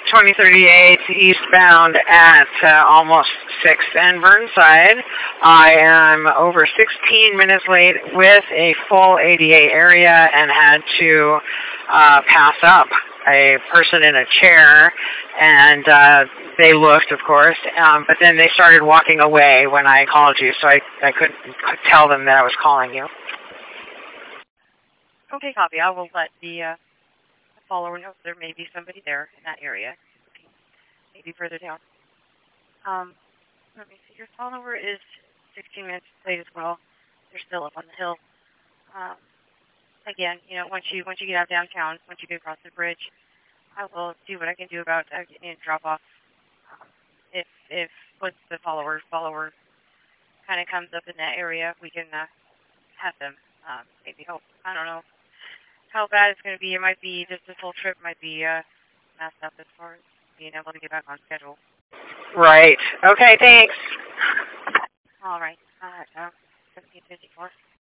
2038 eastbound at almost 6th and Burnside. I am over 16 minutes late with a full ADA area and had to pass up a person in a chair, and they looked, of course, but then they started walking away when I called you, so I couldn't tell them that I was calling you. Okay, copy. I will let the follower know there may be somebody there in that area, maybe further down. Let me see. Your follower is 16 minutes late as well. They're still up on the hill. Again, once you get out downtown, once you get across the bridge, I will see what I can do about getting a drop off. If once the follower kind of comes up in that area, we can have them maybe help. I don't know how bad it's going to be. It might be just this whole trip might be messed up as far as being able to get back on schedule. Right. Okay, thanks. All right. 1754.